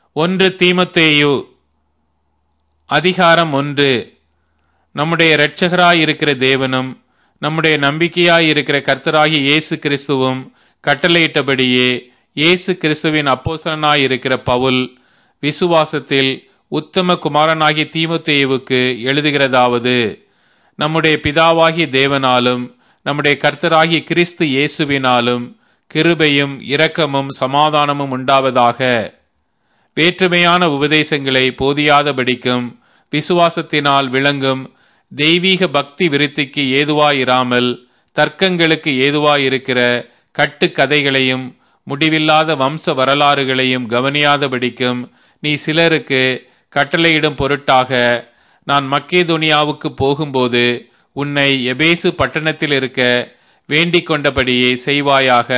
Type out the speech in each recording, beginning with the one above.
ஒன்று தீமோத்தேயு அதிகாரம் 1. நம்முடைய இரட்சகராயிருக்கிற தேவனும் நம்முடைய நம்பிக்கையாயிருக்கிற கர்த்தராகிய இயேசு கிறிஸ்துவும் கட்டளையிட்டபடியே இயேசு கிறிஸ்துவின் அப்போஸ்தலனாயிருக்கிற பவுல் விசுவாசத்தில் உத்தம குமாரனாகிய தீமோத்தேயுவுக்கு எழுதுகிறதாவது, நம்முடைய பிதாவாகிய தேவனாலும் நம்முடைய கர்த்தராகிய கிறிஸ்து இயேசுவினாலும் கிருபையும் இரக்கமும் சமாதானமும் உண்டாவதாக. வேற்றுமையான உபதேசங்களை போதியாதபடிக்கும் விசுவாசத்தினால் விளங்கும் தெய்வீக பக்தி விருத்திக்கு ஏதுவாயிராமல் தர்க்கங்களுக்கு ஏதுவாயிருக்கிற கட்டுக்கதைகளையும் முடிவில்லாத வம்ச வரலாறுகளையும் கவனியாதபடிக்கும் நீ சிலருக்கு கட்டளையிடும் பொருட்டாக நான் மக்கேதோனியாவுக்கு போகும்போது உன்னை எபேசு பட்டணத்தில் இருக்க வேண்டிக் கொண்டபடியே செய்வாயாக.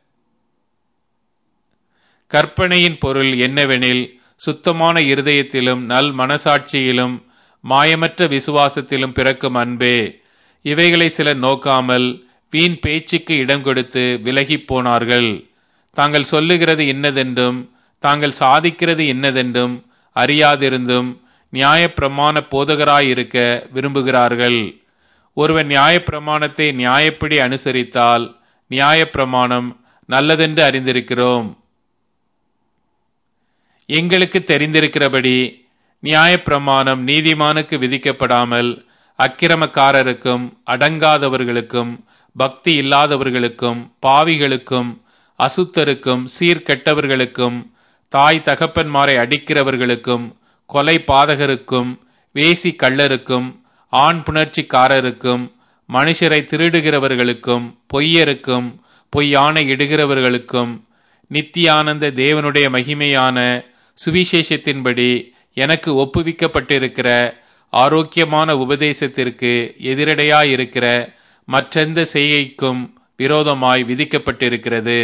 கற்பனையின் பொருள் என்னவெனில், சுத்தமான இருதயத்திலும் நல் மனசாட்சியிலும் மாயமற்ற விசுவாசத்திலும் பிறக்கும் அன்பே. இவைகளை சிலர் நோக்காமல் வீண் பேச்சுக்கு இடம் கொடுத்து விலகிப் போனார்கள். தாங்கள் சொல்லுகிறது இன்னதென்றும் தாங்கள் சாதிக்கிறது இன்னதென்றும் அறியாதிருந்தும் நியாயப்பிரமாண போதகராயிருக்க விரும்புகிறார்கள். ஒருவன் நியாயப்பிரமாணத்தை நியாயப்படி அனுசரித்தால் நியாயப்பிரமாணம் நல்லதென்று அறிந்திருக்கிறோம். எங்களுக்கு தெரிந்திருக்கிறபடி நியாயப்பிரமாணம் நீதிமானுக்கு விதிக்கப்படாமல் அக்கிரமக்காரருக்கும் அடங்காதவர்களுக்கும் பக்தி இல்லாதவர்களுக்கும் பாவிகளுக்கும் அசுத்தருக்கும் சீர்கெட்டவர்களுக்கும் தாய் தகப்பன்மாரை அடிக்கிறவர்களுக்கும் கொலை பாதகருக்கும் வேசி கள்ளருக்கும் ஆண் புணர்ச்சிக்காரருக்கும் மனுஷரை திருடுகிறவர்களுக்கும் பொய்யருக்கும் பொய்யானை இடுகிறவர்களுக்கும் நித்தியானந்த தேவனுடைய மகிமையான சுவிசேஷத்தின்படி எனக்கு ஒப்புவிக்கப்பட்டிருக்கிற ஆரோக்கியமான உபதேசத்திற்கு எதிரடையாயிருக்கிற மற்றெந்த செய்கைக்கும் விரோதமாய் விதிக்கப்பட்டிருக்கிறது.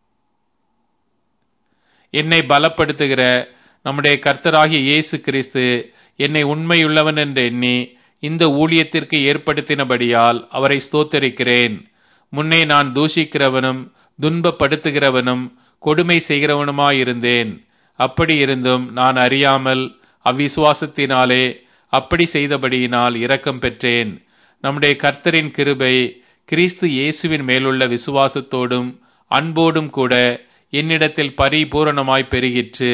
என்னை பலப்படுத்துகிற நம்முடைய கர்த்தராகிய இயேசு கிறிஸ்து என்னை உண்மையுள்ளவன் என்று எண்ணி இந்த ஊழியத்திற்கு ஏற்படுத்தினபடியால் அவரை ஸ்தோத்தரிக்கிறேன். முன்னே நான் தூஷிக்கிறவனும் துன்பப்படுத்துகிறவனும் கொடுமை செய்கிறவனுமாயிருந்தேன். அப்படி இருந்தும் நான் அறியாமல் அவ்விசுவாசத்தினாலே அப்படி செய்தபடியினால் இரக்கம் பெற்றேன். நம்முடைய கர்த்தரின் கிருபை கிறிஸ்து இயேசுவின் மேலுள்ள விசுவாசத்தோடும் அன்போடும் கூட என்னிடத்தில் பரிபூரணமாய் பெருகிற்று.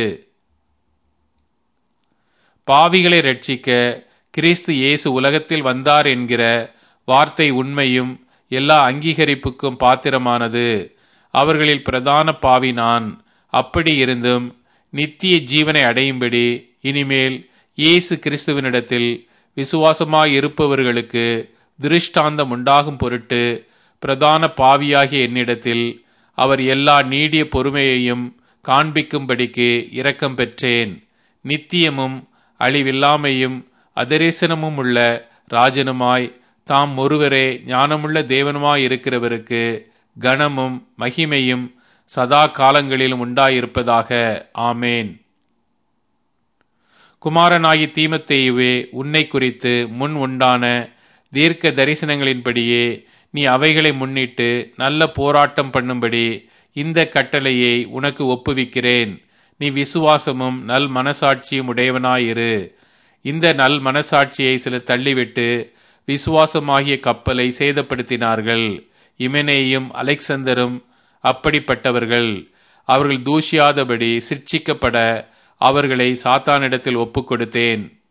பாவிகளை ரட்சிக்க கிறிஸ்து இயேசு உலகத்தில் வந்தார் என்கிற வார்த்தை உண்மையும் எல்லா அங்கீகரிப்புக்கும் பாத்திரமானது. அவர்களில் பிரதான பாவி நான். அப்படி இருந்தும் நித்திய ஜீவனை அடையும்படி இனிமேல் இயேசு கிறிஸ்துவினிடத்தில் விசுவாசமாயிருப்பவர்களுக்கு திருஷ்டாந்தம் உண்டாகும் பொருட்டு பிரதான பாவியாகிய என்னிடத்தில் அவர் எல்லா நீடிய பொறுமையையும் காண்பிக்கும்படிக்கு இரக்கம் பெற்றேன். நித்தியமும் அழிவில்லாமையும் அதரேசனமும் உள்ள ராஜனுமாய் தாம் ஒருவரே ஞானமுள்ள தேவனுமாயிருக்கிறவருக்கு கனமும் மகிமையும் சதா காலங்களிலும் உண்டாயிருப்பதாக. ஆமேன். குமாரனாகி தீமோத்தேயுவே, உன்னை குறித்து முன் உண்டான தீர்க்க தரிசனங்களின்படியே நீ அவைகளை முன்னிட்டு நல்ல போராட்டம் பண்ணும்படி இந்த கட்டளையை உனக்கு ஒப்புவிக்கிறேன். நீ விசுவாசமும் நல் மனசாட்சியும் உடையவனாயிரு. இந்த நல் மனசாட்சியை சிலர் தள்ளிவிட்டு விசுவாசமாகிய கப்பலை சேதப்படுத்தினார்கள். இமெனேயும் அலெக்சந்தரும் அப்படிப்பட்டவர்கள். அவர்கள் தூஷியாதபடி சிட்சிக்கப்பட அவர்களை சாத்தானிடத்தில் ஒப்புக் கொடுத்தேன்.